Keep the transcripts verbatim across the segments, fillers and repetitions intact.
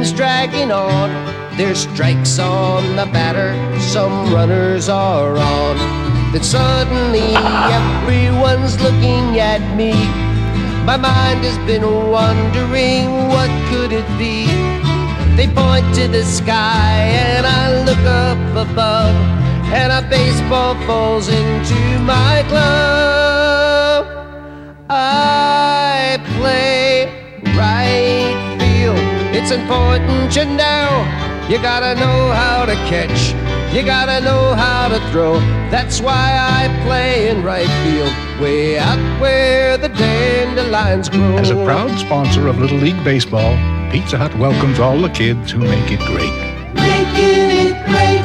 innings dragging on. There's strikes on the batter, some runners are on. Then suddenly everyone's looking at me. My mind has been wondering, what could it be? They point to the sky and I look up above, and a baseball falls into my glove. I play right field. It's important you know. You gotta know how to catch. You gotta know how to throw. That's why I play in right field, way out where the dandelions grow. As a proud sponsor of Little League Baseball, Pizza Hut welcomes all the kids who make it great. Making it great.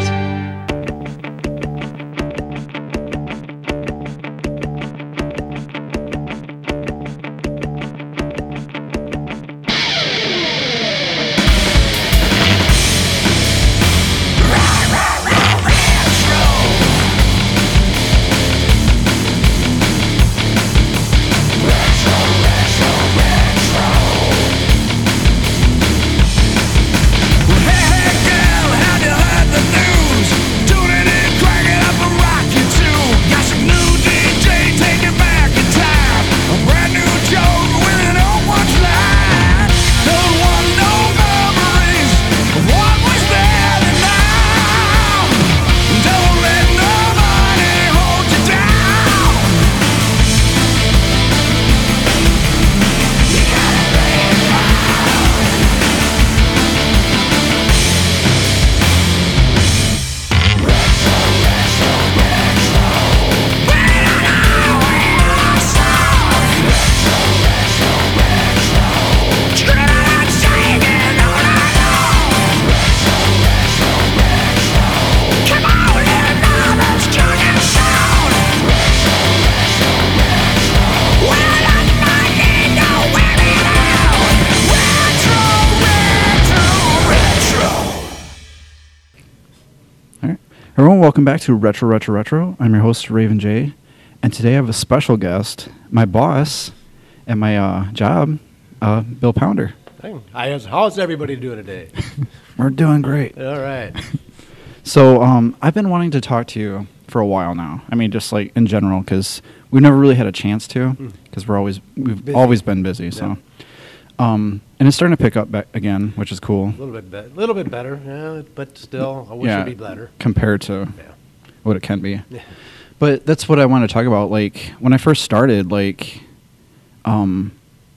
Everyone, welcome back to Retro Retro Retro. I'm your host, Raven J, and today I have a special guest, my boss at my uh, job, uh, Bill Pounder. Hi, how's everybody doing today? We're doing great. All right. So um, I've been wanting to talk to you for a while now. I mean, just like in general, because we've never really had a chance to, because we're always we've Busy. always been busy. So, Yeah. um, and it's starting to pick up ba- again, which is cool. A little bit, be- little bit better, yeah, but still, I wish Yeah. it'd be better. Compared to Yeah. what it can be. Yeah. But that's what I want to talk about. Like when I first started, like, um,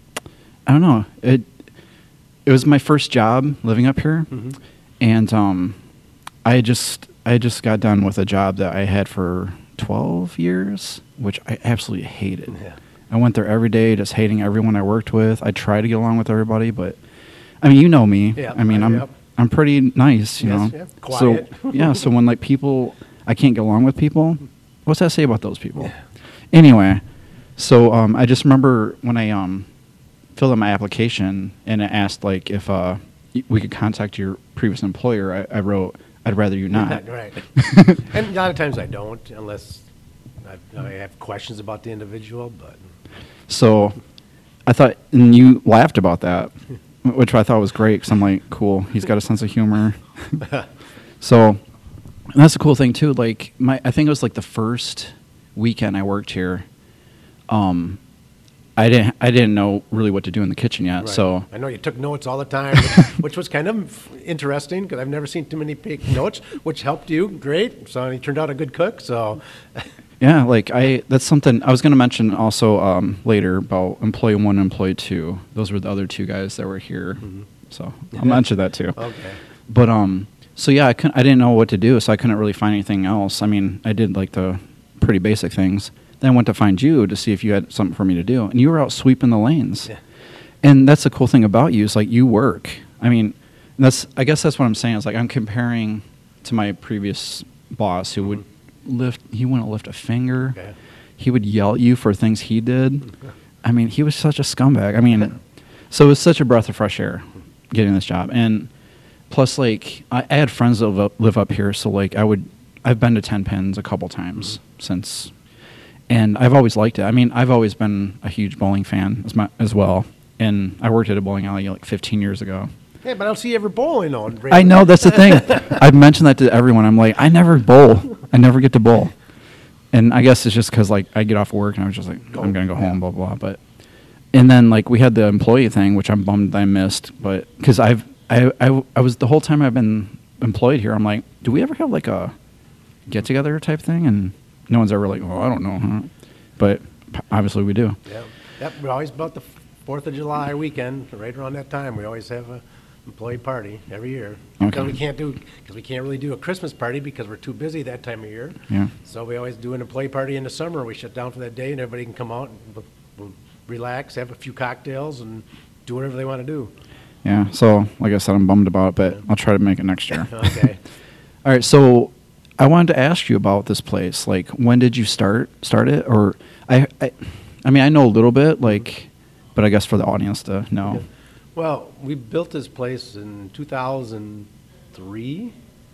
I don't know. It it was my first job living up here, Mm-hmm. and um, I just I just got done with a job that I had for twelve years, which I absolutely hated. Yeah. I went there every day, just hating everyone I worked with. I tried to get along with everybody, but I mean, you know me. Yeah, I mean, uh, I'm yep. I'm pretty nice, you Yes, know. yeah. Quiet. So yeah, so when like people, I can't get along with people. What's that say about those people? Anyway, so um, I just remember when I um, filled out my application and it asked like if uh, y- we could contact your previous employer. I, I wrote, "I'd rather you not." Right. And a lot of times I don't, unless I, I have questions about the individual, but So I thought, and you laughed about that, which I thought was great because I'm like, cool, he's got a sense of humor. So and that's the cool thing too. Like my, I think it was like the first weekend I worked here. Um, I didn't, I didn't know really what to do in the kitchen yet. right. So I know you took notes all the time, which, which was kind of interesting because I've never seen too many take notes, which helped you great. So you turned out a good cook. So yeah, like I, that's something I was going to mention also um, later about employee one and employee two. Those were the other two guys that were here. Mm-hmm. So I'll mention that too. okay, But um, so yeah, I couldn't. I didn't know what to do, so I couldn't really find anything else. I mean, I did like the pretty basic things. Then I went to find you to see if you had something for me to do, and you were out sweeping the lanes. Yeah. And that's the cool thing about you is like you work. I mean, that's I guess that's what I'm saying is like I'm comparing to my previous boss who would lift. He wouldn't lift a finger. Okay. He would yell at you for things he did. I mean, he was such a scumbag. I mean, so it was such a breath of fresh air getting this job. And plus, like, I, I had friends that live up, live up here, so, like, I would, I've been to Ten Pins a couple times since, and I've always liked it. I mean, I've always been a huge bowling fan as, my, as well, and I worked at a bowling alley, like, fifteen years ago. Yeah, but I don't see you ever bowling on. I know, that's the thing. I've mentioned that to everyone. I'm like, I never bowl. I never get to bowl. And I guess it's just because, like, I get off work and I was just like, I'm going to go home, blah, blah, blah. But, and then, like, we had the employee thing, which I'm bummed that I missed. But, because I've, I, I, I was, the whole time I've been employed here, I'm like, do we ever have, like, a get-together type thing? And no one's ever like, oh, I don't know. Huh? But obviously we do. Yeah. Yep, we always about the fourth of July weekend, right around that time, we always have a employee party every year. Okay. Because we can't do, because we can't really do a Christmas party because we're too busy that time of year. Yeah. So we always do an employee party in the summer. We shut down for that day and everybody can come out and we'll, we'll relax, have a few cocktails and do whatever they want to do. Yeah. So, like I said, I'm bummed about it, but Yeah. I'll try to make it next year. Okay. All right. So I wanted to ask you about this place. Like, when did you start, start it? Or I, I, I mean, I know a little bit, like, but I guess for the audience to know. Well, we built this place in two thousand three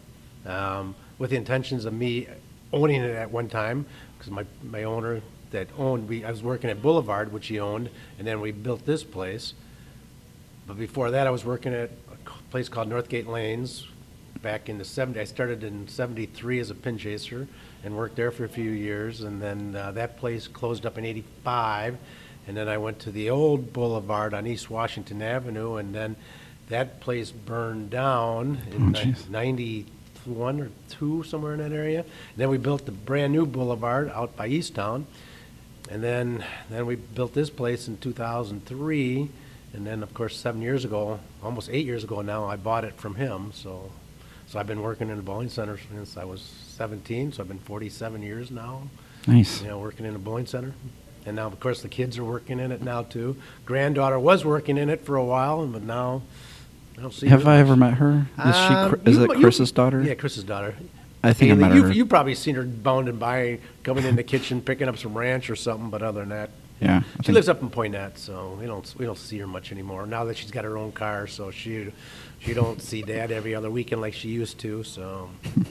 um, with the intentions of me owning it at one time because my, my owner that owned, we, I was working at Boulevard, which he owned, and then we built this place. But before that, I was working at a place called Northgate Lanes back in the seventies. I started in seventy-three as a pin chaser and worked there for a few years, and then uh, that place closed up in eighty-five. And then I went to the old Boulevard on East Washington Avenue, and then that place burned down in Oh, jeez. ninety-one or two, somewhere in that area. And then we built the brand-new Boulevard out by Easttown. And then, then we built this place in two thousand three. And then, of course, seven years ago, almost eight years ago now, I bought it from him. So, so I've been working in the bowling center since I was seventeen, so I've been forty-seven years now, Nice. you know, working in a bowling center. And now, of course, the kids are working in it now, too. Granddaughter was working in it for a while, but now I don't see Have her I much. ever met her? Is she? Um, Chri- Is you- it you- Chris's daughter? Yeah, Chris's daughter. I think I Hey, met you've, her. you've probably seen her bounding by, coming in the kitchen, picking up some ranch or something, but other than that, Yeah. I she think- lives up in Poynette, so we don't we don't see her much anymore. Now that she's got her own car, so she she don't see Dad every other weekend like she used to. So,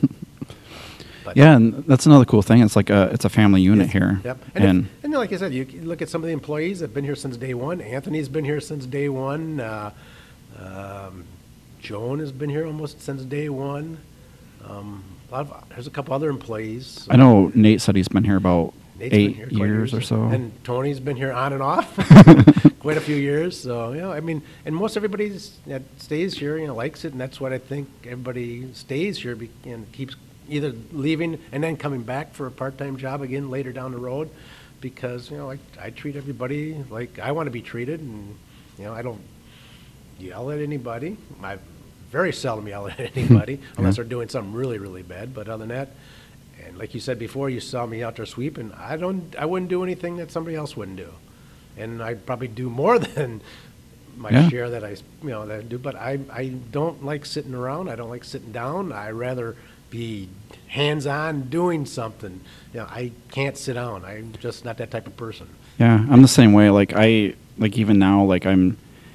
but Yeah, and that's another cool thing. It's like a it's a family unit Yes. here. Yep. And, And, if, and like I said, you can look at some of the employees that have been here since day one. Anthony's been here since day one. Uh, um, Joan has been here almost since day one. Um, a lot of, there's a couple other employees. I know Nate said he's been here about Nate's been eight here quite years or so. And Tony's been here on and off quite a few years. So, you know, I mean, and most everybody that stays here, you know, likes it. And that's what I think everybody stays here be, and keeps either leaving and then coming back for a part-time job again later down the road. Because, you know, I, I treat everybody like I want to be treated. And, you know, I don't yell at anybody. I very seldom yell at anybody unless they're doing something really, really bad. But other than that, and like you said before, you saw me out there sweeping. I don't, I wouldn't do anything that somebody else wouldn't do, and I'd probably do more than my Yeah. share that I, you know, that I do. But I, I don't like sitting around. I don't like sitting down. I rather be hands-on doing something. You know, I can't sit down. I'm just not that type of person. Yeah, I'm the same way. Like I like even now, like I'm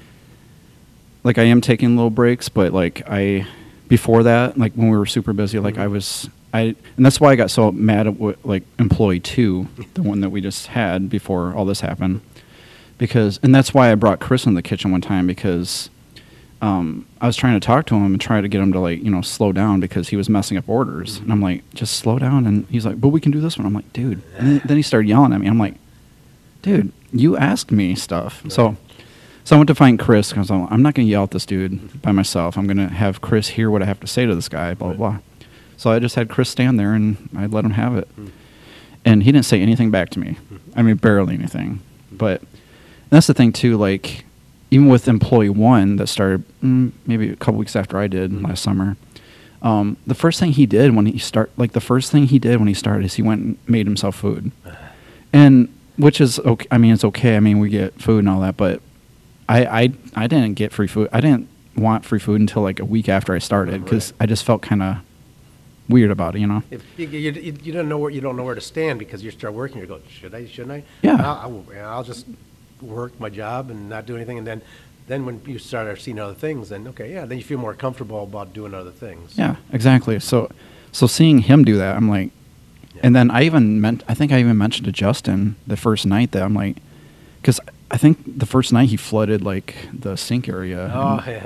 like I am taking little breaks, but like I before that, like when we were super busy, like I was I and that's why I got so mad at what, like employee two, the one that we just had before all this happened, because and that's why I brought Chris in the kitchen one time because um, I was trying to talk to him and try to get him to like you know slow down because he was messing up orders, and I'm like just slow down, and he's like, but we can do this one. I'm like, dude, and then, then he started yelling at me. I'm like, dude, you asked me stuff, so. So I went to find Chris because I'm, I'm not going to yell at this dude by myself. I'm going to have Chris hear what I have to say to this guy, blah, blah, blah. So I just had Chris stand there, and I let him have it. And he didn't say anything back to me. I mean, barely anything. But that's the thing, too. Like, even with employee one that started mm, maybe a couple weeks after I did last summer, um, the first thing he did when he start, like the first thing he did when he started is he went and made himself food. And which is okay. I mean, it's okay. I mean, we get food and all that, but I, I, I didn't get free food. I didn't want free food until like a week after I started because Right. I just felt kind of weird about it, you know? If you, you, you you don't know where you don't know where to stand because you start working, you go, should I, shouldn't I? Yeah. I'll, I'll, I'll just work my job and not do anything, and then, then when you start seeing other things, then okay, yeah, then you feel more comfortable about doing other things. Yeah, exactly. So, so seeing him do that, I'm like, Yeah. and then I even meant, I think I even mentioned to Justin the first night that I'm like, because I think the first night he flooded like the sink area. Oh, and yeah.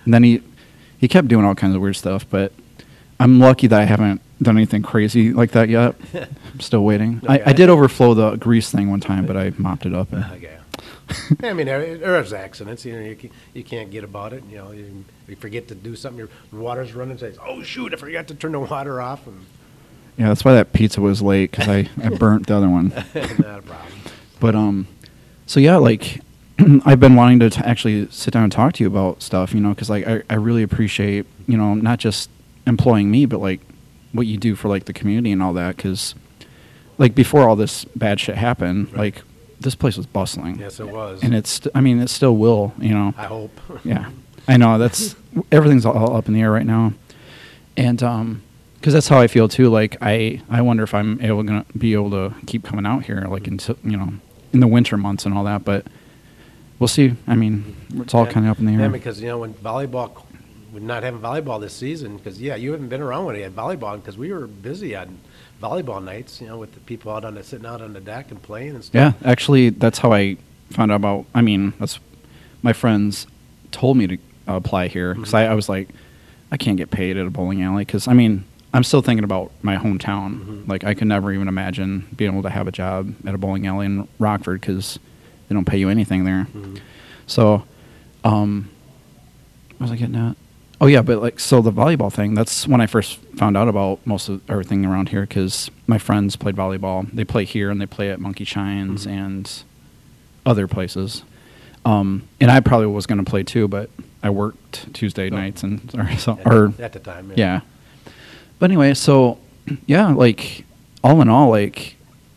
And then he he kept doing all kinds of weird stuff, but I'm lucky that I haven't done anything crazy like that yet. I'm still waiting. Okay. I, I did overflow the grease thing one time, but I mopped it up. And Okay. I mean, there, there's accidents. You know, you, can, you can't get about it. You know, you, you forget to do something. Your water's running. Say, oh shoot, I forgot to turn the water off. And yeah, that's why that pizza was late, because I, I burnt the other one. not a problem. But um, so yeah, like I've been wanting to t- actually sit down and talk to you about stuff, you know, because like I, I really appreciate, you know, not just employing me, but like what you do for like the community and all that. Because like before all this bad shit happened, Right. like this place was bustling. Yes, it was. And it's, I mean, it still will, you know. I hope. Yeah, I know that's everything's all up in the air right now, and um, because that's how I feel too. Like I, I wonder if I'm able gonna be able to keep coming out here, like until you know, in the winter months and all that. But we'll see. I mean, it's all Yeah. kind of up in the Yeah, air. because you know when volleyball, we're not having volleyball this season. Because yeah, you haven't been around when we had volleyball because we were busy on volleyball nights. You know, with the people out on the sitting out on the deck and playing and Yeah, stuff. actually, that's how I found out about. I mean, that's my friends told me to uh, apply here because I, I was like, I can't get paid at a bowling alley because I mean, I'm still thinking about my hometown. Mhm. Like, I could never even imagine being able to have a job at a bowling alley in Rockford because they don't pay you anything there. Mhm. So, um, what was I getting at? Oh yeah, but like, so the volleyball thing, that's when I first found out about most of everything around here because my friends played volleyball. They play here and they play at Monkey Shines Mhm. and other places. Um, and I probably was going to play too, but I worked Tuesday Oh. nights and or, so, At, or at the time. yeah. But anyway, so yeah, like all in all, like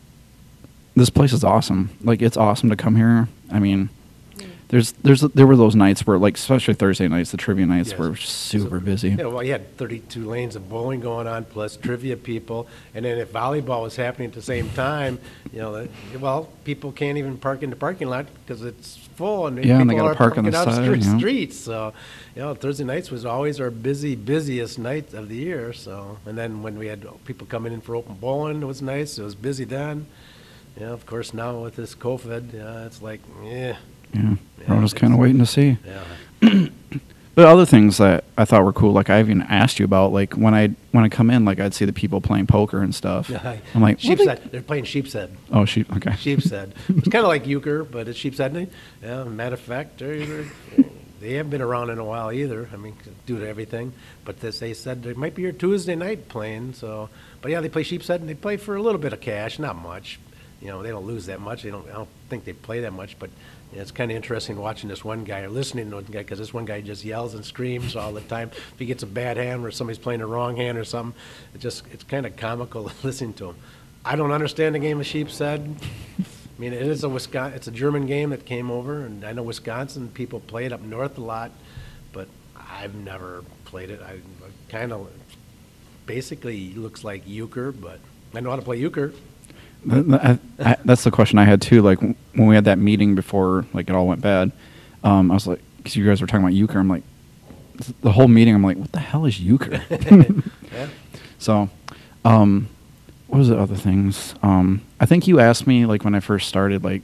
this place is awesome. Like it's awesome to come here. I mean, there's there's there were those nights where like especially Thursday nights, the trivia nights Yes. were super So, busy. You know, well, you had thirty-two lanes of bowling going on, plus trivia people, and then if volleyball was happening at the same time, you know, that, well, people can't even park in the parking lot because it's full, and Yeah, and they people gotta are park on the parking out side, stre- you know. streets. So, you know, Thursday nights was always our busy, busiest night of the year. So, and then when we had people coming in for open bowling, it was nice. It was busy then. You know, of course, now with this COVID, uh, it's like, yeah, Yeah, Yeah, we're just kind it's- of waiting to see. yeah. But other things that I thought were cool, like I even asked you about, like when I when I come in, like I'd see the people playing poker and stuff. I'm like, what Sheep's they- Head. They're playing Sheep's Head. Oh, sheep. Okay. Sheep's Head. It's kind of like euchre, but it's Sheep's Head. Yeah, matter of fact, they're, they're- they haven't been around in a while either. I mean, due to everything. But this, they said there might be your Tuesday night playing. So, but yeah, they play Sheep's Head and they play for a little bit of cash, not much. You know, they don't lose that much. They don't. I don't think they play that much. But yeah, it's kind of interesting watching this one guy or listening to one guy because this one guy just yells and screams all the time. If he gets a bad hand or somebody's playing the wrong hand or something, it just it's kind of comical listening to him. I don't understand the game of Sheep's Head. I mean, it is a Wisconsin, it's a German game that came over, and I know Wisconsin people play it up north a lot, but I've never played it. I kind of basically looks like euchre, but I know how to play euchre. Th- th- I, I, that's the question I had too. Like w- when we had that meeting before, like it all went bad. Um, I was like, because you guys were talking about euchre. I'm like, th- the whole meeting. I'm like, what the hell is euchre? Yeah. So, um, what was the other things? Um, I think you asked me like when I first started, like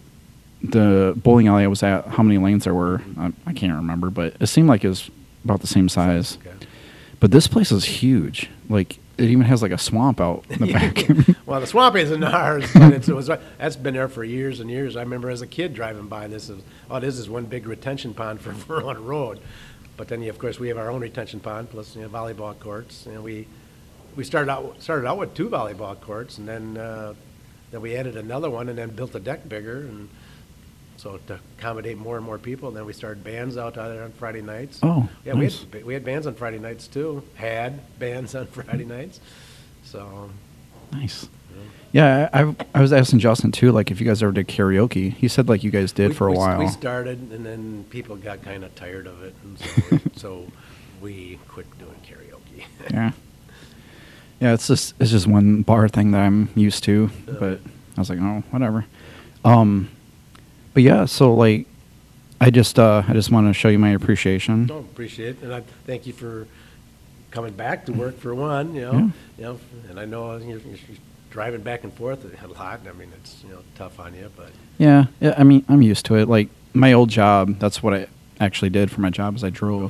the bowling alley I was at, how many lanes there were. I, I can't remember, but it seemed like it was about the same size. Okay. But this place is huge. Like it even has like a swamp out in the back. Well, the swamp isn't ours, but it's, it was, that's been there for years and years. I remember as a kid driving by this, is, oh, this is one big retention pond for Vermont Road. But then, of course, we have our own retention pond, plus, you know, volleyball courts. You know, we, we started out, started out with two volleyball courts, and then, uh, then we added another one and then built the deck bigger, and so to accommodate more and more people. And then we started bands out there on Friday nights. Oh, Yeah, nice. we had, we had bands on Friday nights, too. Had bands on Friday nights. So, Nice. Yeah, I, I I was asking Justin too, like if you guys ever did karaoke. He said like you guys did We- for a we- while. We started, and then people got kind of tired of it, and so, so we quit doing karaoke. Yeah. Yeah, it's just it's just one bar thing that I'm used to, Uh. but I was like, oh, whatever. Um, but yeah, so like, I just uh, I just want to show you my appreciation. No, appreciate it, and I thank you for coming back to work for one, you know, Yeah. you know, and I know you're, you're driving back and forth a lot. I mean, it's, you know, tough on you, but Yeah, yeah. I mean, I'm used to it. Like my old job, that's what I actually did for my job. Is I drove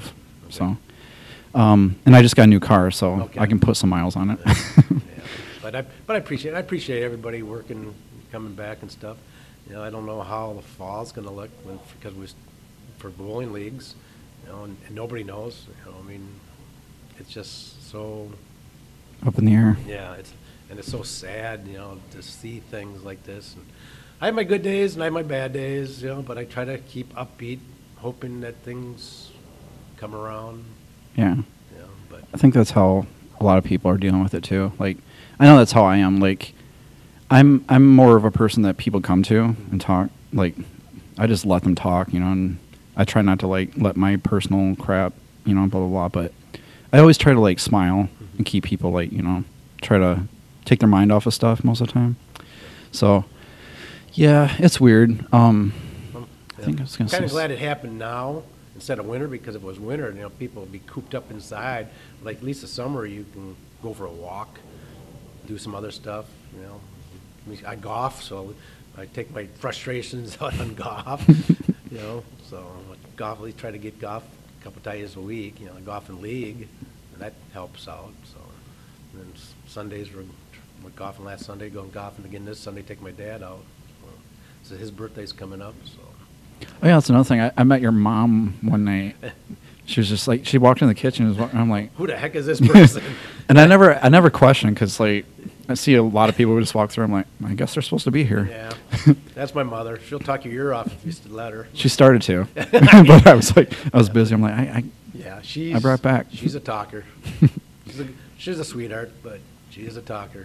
So, um, and I just got a new car, so Okay. I can put some miles on it. Yeah. But I, but I appreciate, I appreciate everybody working, coming back and stuff. You know, I don't know how the fall's gonna look when, because we, s- for bowling leagues, you know, and, and nobody knows, you know, I mean, it's just so, Up in the air. yeah, it's, and it's so sad, you know, to see things like this. And I have my good days and I have my bad days, you know, but I try to keep upbeat, hoping that things come around, Yeah. you know, but, I think that's how a lot of people are dealing with it too. Like, I know that's how I am. Like, I'm I'm more of a person that people come to and talk. Like, I just let them talk, you know, and I try not to like let my personal crap, you know, blah blah blah. But I always try to like smile and keep people like, you know, try to take their mind off of stuff most of the time. So, yeah, it's weird. Um, I think I was gonna Kind of say- glad it happened now instead of winter, because if it was winter, you know, people would be cooped up inside. Like, at least the summer, you can go for a walk, do some other stuff, you know. I mean, I golf, so I take my frustrations out on golf, you know, so I golf, at least try to get golf a couple times a week, you know, I golf in league, and that helps out, so. And then s- Sundays, we're, we're golfing last Sunday, going golfing again this Sunday, take my dad out. So his birthday's coming up, so. Oh yeah, that's another thing. I, I met your mom one night. She was just like, she walked in the kitchen and, was, wa- and I'm like, Who the heck is this person? and I never, I never questioned because like I see a lot of people who just walk through. I'm like, I guess they're supposed to be here. Yeah, that's my mother. She'll talk your ear off if you still let her. She started to, but I was like, I was busy. I'm like, I, I Yeah, she's. I brought back. She's a talker. She's a, she's a sweetheart, but she is a talker.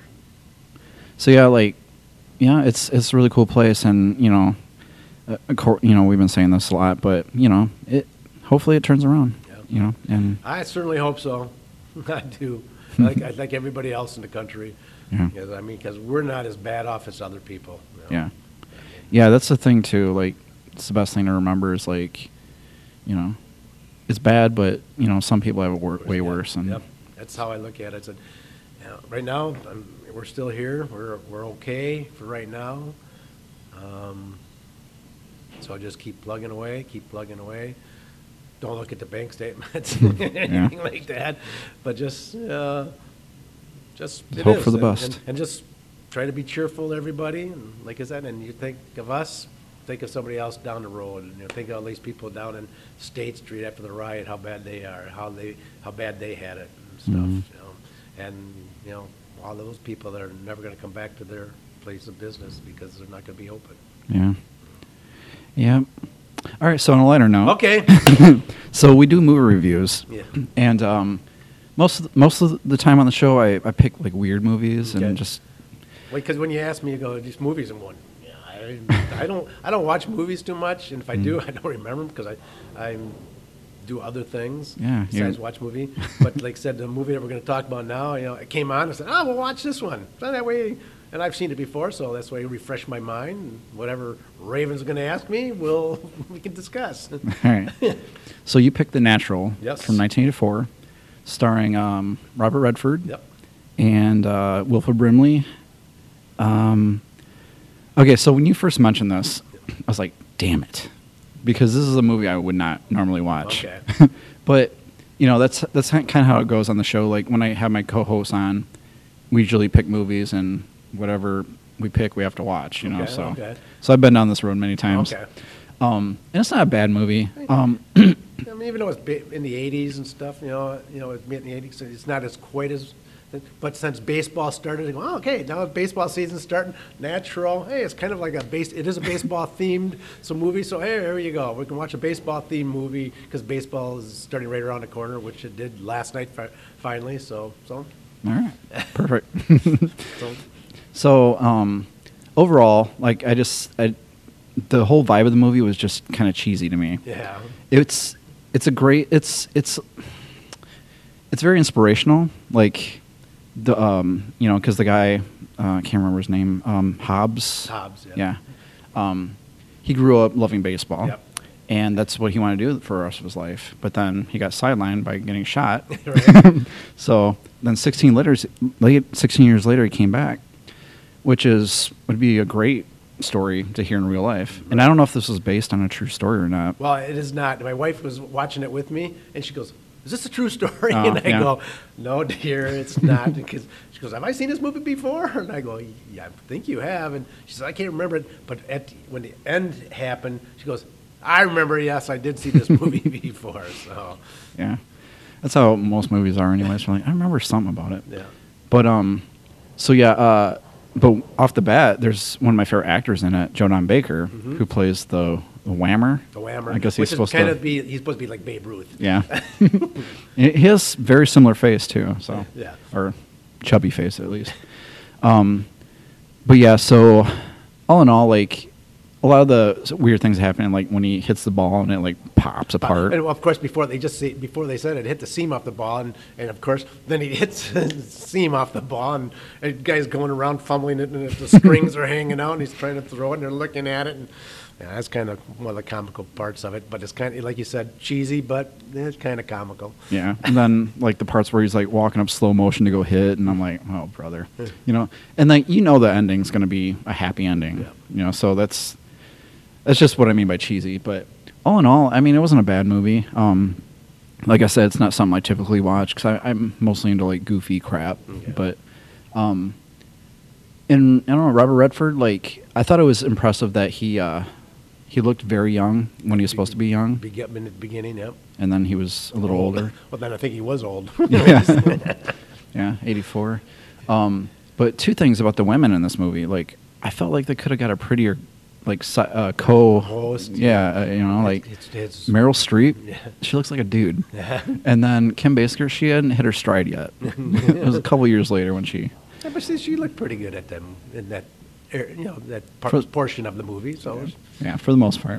so yeah, like, yeah, it's it's a really cool place, and you know, uh, of cour- you know, we've been saying this a lot, but you know, it hopefully it turns around. Yeah. You know, and I certainly hope so. I do. Like, I like everybody else in the country. Yeah. Because, I mean, because we're not as bad off as other people. you know. yeah, yeah, that's the thing too. Like, it's the best thing to remember is like, you know, it's bad, but you know, some people have it wor- way Yep, worse, and Yep, that's how I look at it. I said, you know, right now, I'm, we're still here. We're, we're okay for right now. Um, so I just keep plugging away, keep plugging away. Don't look at the bank statements, anything like that. But just, uh, just Just it hope is. for the And- best. And, and just try to be cheerful to everybody. And like I said, and you think of us, think of somebody else down the road, and you know, think of all these people down in State Street after the riot, how bad they are, how they, how bad they had it and stuff. Mhm. You know, and you know, all those people that are never going to come back to their place of business because they're not going to be open. yeah, yeah. All right. So on a lighter note, Okay. so we do movie reviews, Yeah. and um, most of the, most of the time on the show, I, I pick like weird movies Okay. and just Because when you ask me, you go, these movies in one. Yeah, I, I don't, I don't watch movies too much, and if I do, I don't remember them because I, I do other things Yeah, besides you- watch movie. But like I said, the movie that we're going to talk about now, you know, it came on. I said, oh, we'll watch this one. So that way, and I've seen it before, so that's why I refresh my mind. And whatever Raven's going to ask me, we'll we can discuss. all right. So you picked The Natural Yes. from nineteen eighty-four, starring um, Robert Redford Yep. and uh, Wilford Brimley. Um, okay, so when you first mentioned this, I was like, damn it. Because this is a movie I would not normally watch. Okay. But, you know, that's that's kind of how it goes on the show. Like, when I have my co-hosts on, we usually pick movies, and whatever we pick, we have to watch, you know. Okay, So okay. so I've been down this road many times. Okay. Um, and it's not a bad movie. Um, I mean, even though it's ba- in the eighties and stuff, you know, you know, it's made in the eighties, it's not as quite as. But since baseball started, I go, oh, okay, now baseball season's starting. Natural, hey, it's kind of like a base. It is a baseball themed some movie. So hey, here you go. We can watch a baseball themed movie because baseball is starting right around the corner, which it did last night fi- finally. So so all right, perfect. so So um, overall, like I just, I, the whole vibe of the movie was just kind of cheesy to me. yeah, It's it's a great it's it's it's very inspirational. Like the um you know because the guy uh, I can't remember his name um, Hobbs. Hobbs, yeah. Yeah. Um, he grew up loving baseball. Yep. And that's what he wanted to do for the rest of his life. But then he got sidelined by getting shot. Right. So then sixteen later, late sixteen years later, he came back, which is would be a great story to hear in real life. And I don't know if this was based on a true story or not. Well, it is not. My wife was watching it with me, and she goes, is this a true story? Oh, and I yeah. go, no, dear, it's not. Because she goes, have I seen this movie before? And I go, yeah, I think you have. And she says, I can't remember it. But at the, when the end happened, she goes, I remember, yes, I did see this movie before. So, Yeah. That's how most movies are anyways. We're like, I remember something about it. yeah. But, um, so yeah, uh, but off the bat, there's one of my favorite actors in it, Joe Don Baker, who plays the, the Whammer. The Whammer. I guess he's Which supposed is kind to of be, he's supposed to be like Babe Ruth. Yeah. he he has very similar face too, so Yeah. or chubby face at least. Um, but yeah, so all in all, like a lot of the weird things happen, like when he hits the ball and it like pops apart. And of course, before they just say, before they said it, hit the seam off the ball, and, and of course, then he hits the seam off the ball, and, and the guy's going around fumbling it, and the strings are hanging out, and he's trying to throw it, and they're looking at it, and yeah, that's kind of one of the comical parts of it. But it's kind of like you said, cheesy, but it's kind of comical. Yeah, and then like the parts where he's like walking up slow motion to go hit, and I'm like, oh brother, you know. And like you know, the ending's gonna be a happy ending, Yeah. you know. So that's that's just what I mean by cheesy. But all in all, I mean, it wasn't a bad movie. Um, like I said, it's not something I typically watch because I'm mostly into like goofy crap. Okay. But um, and I don't know, Robert Redford. Like I thought it was impressive that he uh, he looked very young when he was supposed to be young, Be- in the beginning, yep. and then he was a little older. Well, then I think he was old. Yeah, yeah, eighty-four. Um, but two things about the women in this movie, like I felt like they could have got a prettier, like si- uh, co Host, Yeah, uh, you know, like It's, it's, Meryl Streep. Yeah. She looks like a dude. And then Kim Basinger, she hadn't hit her stride yet. It was a couple years later when she. yeah, but see, she looked pretty good at them in that, er, you know, that par- For- portion of the movie. So, it's- Yeah, for the most part.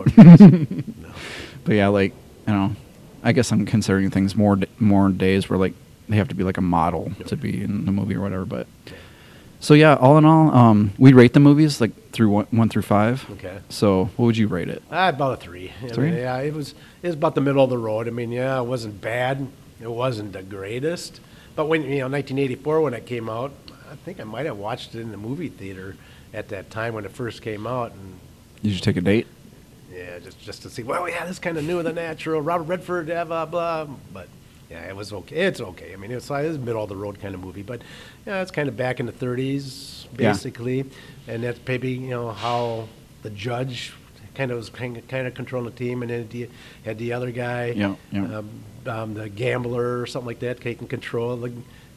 no. But yeah, like you know, I guess I'm considering things more d- more days where like they have to be like a model to be in the movie or whatever. But so yeah, all in all, um, we rate the movies like through one, one through five. Okay. So what would you rate it? Ah, about a three. I Three? mean, yeah, it was it was about the middle of the road. I mean, yeah, it wasn't bad. It wasn't the greatest. But when you know, nineteen eighty-four when it came out, I think I might have watched it in the movie theater at that time when it first came out, and Did you take a date? yeah, just just to see. Well, yeah, this is kind of new and the natural. Robert Redford, blah blah blah. But yeah, it was okay. It's okay. I mean, it's it was a middle of the road kind of movie, but yeah, it's kind of back in the thirties Yeah. basically, and that's maybe you know how the judge kind of was kind of, kind of controlling the team, and then you had the other guy, Yeah, yeah. Um, um, the gambler or something like that, taking control of the,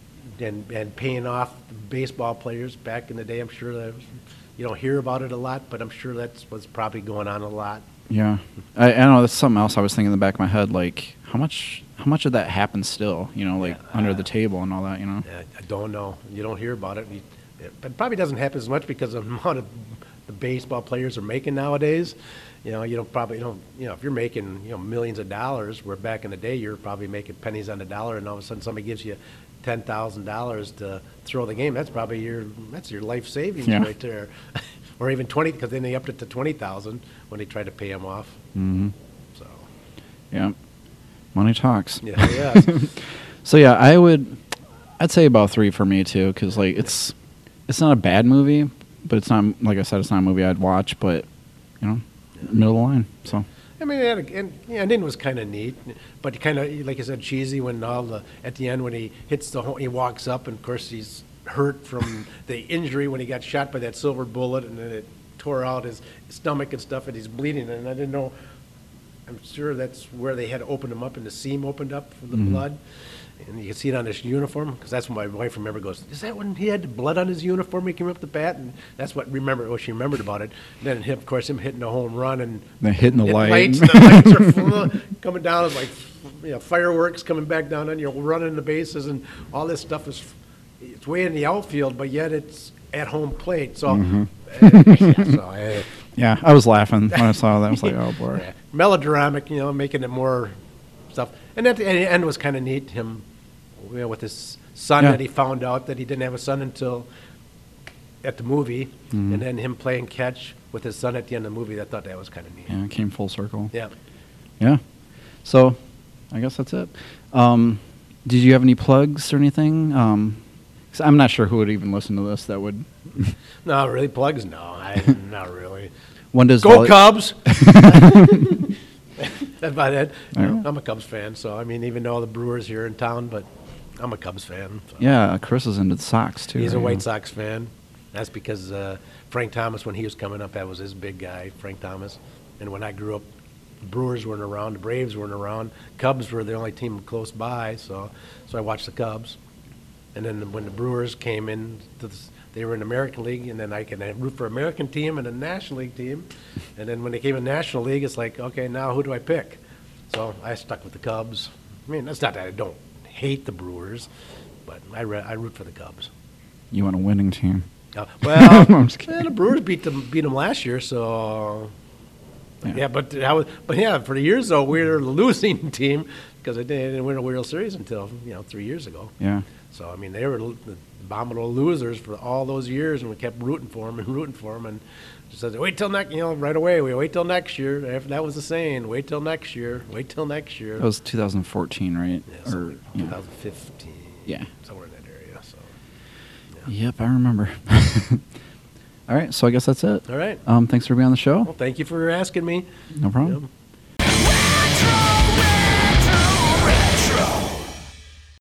and and paying off baseball players back in the day. I'm sure that was, you don't hear about it a lot, but I'm sure that's what's probably going on a lot. Yeah, I, I don't know. That's something else I was thinking in the back of my head. Like how much how much of that happens still? You know, like Yeah, under uh, the table and all that. You know. Yeah, I don't know. You don't hear about it. You, it, but it probably doesn't happen as much because of the amount of the baseball players are making nowadays. You know, you don't probably you don't you know if you're making you know millions of dollars, where back in the day you're probably making pennies on the dollar, and all of a sudden somebody gives you ten thousand dollars to throw the game. That's probably your that's your life savings Yeah. right there, or even twenty because then they upped it to twenty thousand when they tried to pay him off. Mm-hmm. So Yeah. Money talks. yeah, yeah. So yeah, I would, I'd say about three for me too, because like it's, it's not a bad movie, but it's not like I said, it's not a movie I'd watch, but you know, middle of the line. So I mean, and, and yeah, ending was kind of neat, but kind of like I said, cheesy when all the at the end when he hits the home, he walks up, and of course he's hurt from the injury when he got shot by that silver bullet, and then it tore out his stomach and stuff, and he's bleeding, and I didn't know. I'm sure that's where they had to open him up, and the seam opened up for the Mhm. blood. And you can see it on his uniform, because that's when my wife remember goes, is that when he had the blood on his uniform when he came up the bat? And that's what remember what she remembered about it. And then, him, of course, him hitting a home run and Then hitting the hit light. lights, and the lights are full, coming down. It's like you know, fireworks coming back down on you, running the bases, and all this stuff is it's way in the outfield, but yet it's at home plate. So, Mhm. uh, yeah, so uh, yeah, I was laughing when I saw that. I was like, oh boy. yeah. Melodramatic, you know, making it more stuff. And at the end was kind of neat, him you know, with his son Yeah. that he found out that he didn't have a son until at the movie, Mhm. and then him playing catch with his son at the end of the movie. I thought that was kind of neat. Yeah, it came full circle. Yeah. Yeah. So, I guess that's it. Um, did you have any plugs or anything? Um, 'cause I'm not sure who would even listen to this. That would. No, really, plugs? No, I, not really. When does Go volley- Cubs! That's about it. There you go. I'm a Cubs fan, so I mean, even though the Brewers here in town, but I'm a Cubs fan. So. Yeah, Chris is into the Sox too. He's a right? White Sox fan. That's because uh, Frank Thomas, when he was coming up, that was his big guy, Frank Thomas. And when I grew up, the Brewers weren't around, the Braves weren't around. Cubs were the only team close by, so so I watched the Cubs. And then when the Brewers came in, to the, they were in the American League, and then I can root for American team and a National League team. And then when they came in National League, it's like, okay, now who do I pick? So I stuck with the Cubs. I mean, that's not that I don't hate the Brewers, but I, re- I root for the Cubs. You want a winning team? Uh, well, I'm just kidding. well, the Brewers beat them beat them last year, so Yeah. yeah. But how? But yeah, for the years though, we were the losing team because they didn't win a World Series until you know three years ago. Yeah. So I mean, they were the abominable losers for all those years, and we kept rooting for them and rooting for them, and just said, wait till next, you know, right away. We wait till next year. That was the saying. Wait till next year. Wait till next year. That was two thousand fourteen, right? yeah, or somewhere, yeah. twenty fifteen. Yeah. Somewhere in that area. So. Yep, I remember. All right, so I guess that's it. All right. Um, thanks for being on the show. Well, thank you for asking me. No problem. Yep.